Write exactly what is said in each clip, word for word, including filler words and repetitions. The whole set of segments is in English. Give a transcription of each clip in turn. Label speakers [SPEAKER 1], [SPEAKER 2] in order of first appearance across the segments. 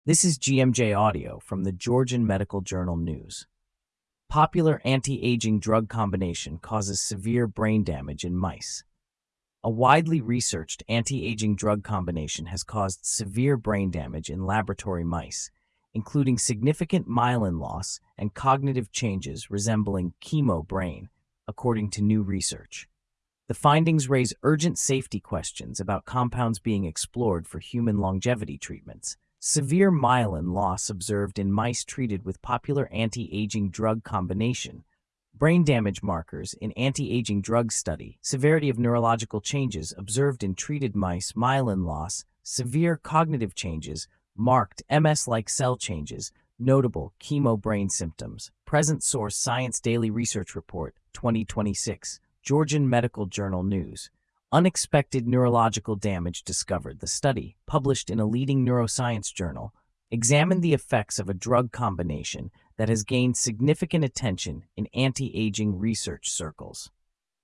[SPEAKER 1] This is G M J Audio from the Georgian Medical Journal News. Popular anti-aging drug combination causes severe brain damage in mice. A widely researched anti-aging drug combination has caused severe brain damage in laboratory mice, including significant myelin loss and cognitive changes resembling chemo brain, according to new research. The findings raise urgent safety questions about compounds being explored for human longevity treatments. Severe myelin loss observed in mice treated with popular anti-aging drug combination. Brain damage markers in anti-aging drug study. Severity of neurological changes observed in treated mice. Myelin loss. Severe cognitive changes. Marked M S-like cell changes. Notable chemo brain symptoms. Present source Science Daily Research Report, twenty twenty-six. Georgian Medical Journal News. Unexpected neurological damage discovered. The study, published in a leading neuroscience journal, examined the effects of a drug combination that has gained significant attention in anti-aging research circles.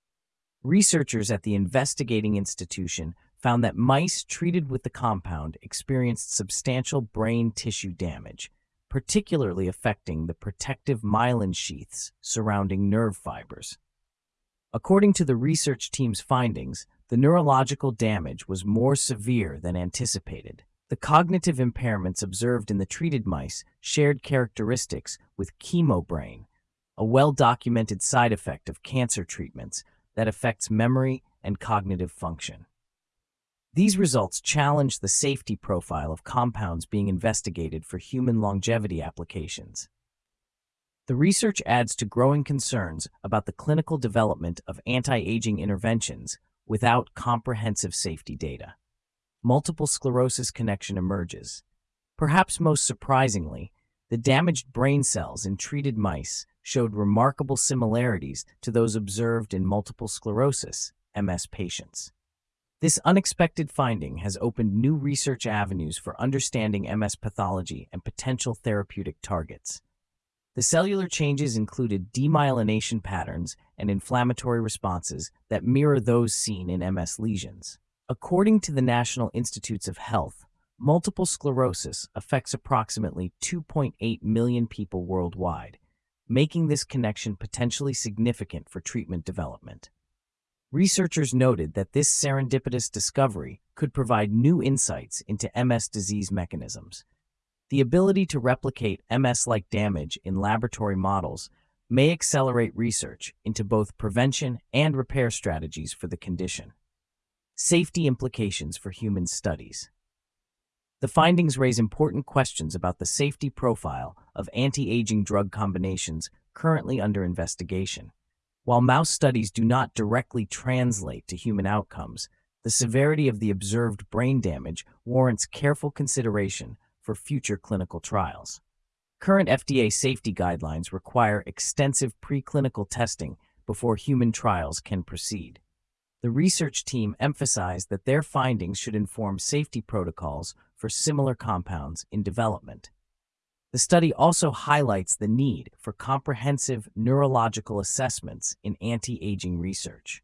[SPEAKER 1] Researchers at the investigating institution found that mice treated with the compound experienced substantial brain tissue damage, particularly affecting the protective myelin sheaths surrounding nerve fibers. According to the research team's findings, the neurological damage was more severe than anticipated. The cognitive impairments observed in the treated mice shared characteristics with chemobrain, a well-documented side effect of cancer treatments that affects memory and cognitive function. These results challenge the safety profile of compounds being investigated for human longevity applications. The research adds to growing concerns about the clinical development of anti-aging interventions without comprehensive safety data. Multiple sclerosis connection emerges. Perhaps most surprisingly, the damaged brain cells in treated mice showed remarkable similarities to those observed in multiple sclerosis M S patients. This unexpected finding has opened new research avenues for understanding M S pathology and potential therapeutic targets. The cellular changes included demyelination patterns and inflammatory responses that mirror those seen in M S lesions. According to the National Institutes of Health, multiple sclerosis affects approximately two point eight million people worldwide, making this connection potentially significant for treatment development. Researchers noted that this serendipitous discovery could provide new insights into M S disease mechanisms. The ability to replicate M S-like damage in laboratory models may accelerate research into both prevention and repair strategies for the condition. Safety implications for human studies. The findings raise important questions about the safety profile of anti-aging drug combinations currently under investigation. While mouse studies do not directly translate to human outcomes, the severity of the observed brain damage warrants careful consideration for future clinical trials. Current F D A safety guidelines require extensive preclinical testing before human trials can proceed. The research team emphasized that their findings should inform safety protocols for similar compounds in development. The study also highlights the need for comprehensive neurological assessments in anti-aging research.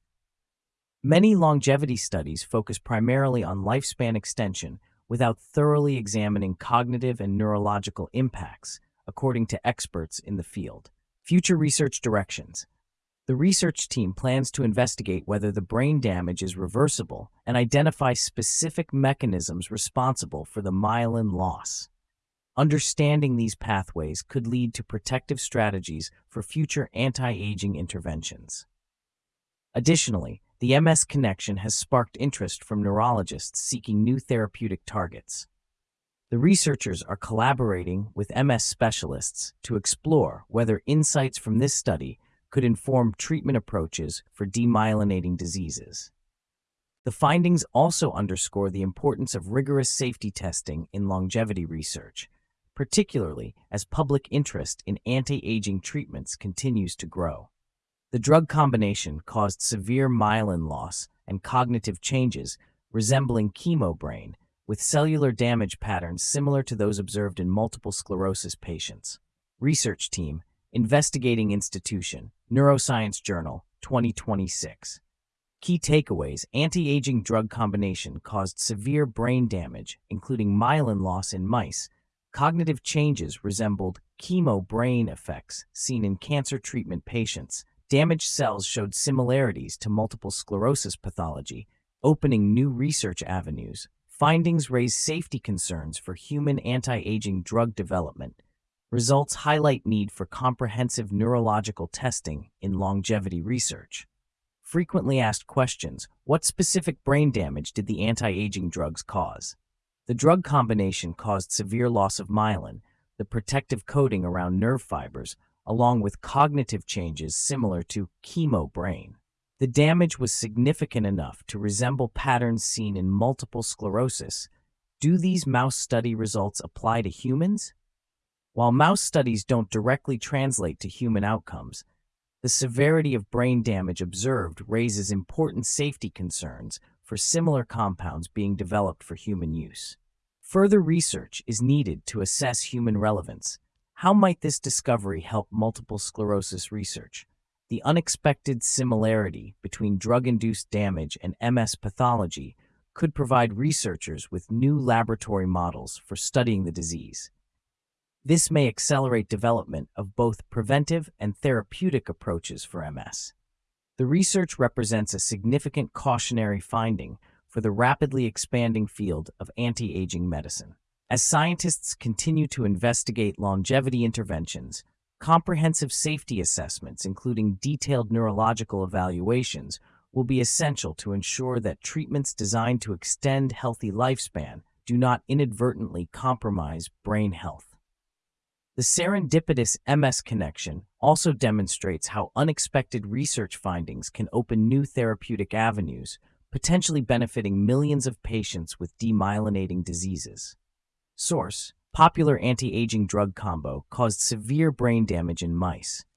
[SPEAKER 1] Many longevity studies focus primarily on lifespan extension without thoroughly examining cognitive and neurological impacts, according to experts in the field. Future research directions. The research team plans to investigate whether the brain damage is reversible and identify specific mechanisms responsible for the myelin loss. Understanding these pathways could lead to protective strategies for future anti-aging interventions. Additionally, the M S connection has sparked interest from neurologists seeking new therapeutic targets. The researchers are collaborating with M S specialists to explore whether insights from this study could inform treatment approaches for demyelinating diseases. The findings also underscore the importance of rigorous safety testing in longevity research, particularly as public interest in anti-aging treatments continues to grow. The drug combination caused severe myelin loss and cognitive changes resembling chemobrain, with cellular damage patterns similar to those observed in multiple sclerosis patients. Research team, Investigating Institution, Neuroscience Journal, twenty twenty-six. Key takeaways: anti-aging drug combination caused severe brain damage, including myelin loss in mice, Cognitive changes resembled chemo brain effects seen in cancer treatment patients. Damaged cells showed similarities to multiple sclerosis pathology, opening new research avenues. Findings raise safety concerns for human anti-aging drug development. Results highlight need for comprehensive neurological testing in longevity research. Frequently asked questions: what specific brain damage did the anti-aging drugs cause? The drug combination caused severe loss of myelin, the protective coating around nerve fibers, along with cognitive changes similar to chemo brain. The damage was significant enough to resemble patterns seen in multiple sclerosis. Do these mouse study results apply to humans? While mouse studies don't directly translate to human outcomes, the severity of brain damage observed raises important safety concerns for similar compounds being developed for human use. Further research is needed to assess human relevance. How might this discovery help multiple sclerosis research? The unexpected similarity between drug-induced damage and M S pathology could provide researchers with new laboratory models for studying the disease. This may accelerate development of both preventive and therapeutic approaches for M S. The research represents a significant cautionary finding for the rapidly expanding field of anti-aging medicine. As scientists continue to investigate longevity interventions, comprehensive safety assessments, including detailed neurological evaluations, will be essential to ensure that treatments designed to extend healthy lifespan do not inadvertently compromise brain health. The serendipitous M S connection also demonstrates how unexpected research findings can open new therapeutic avenues, potentially benefiting millions of patients with demyelinating diseases. Source: popular anti-aging drug combo caused severe brain damage in mice.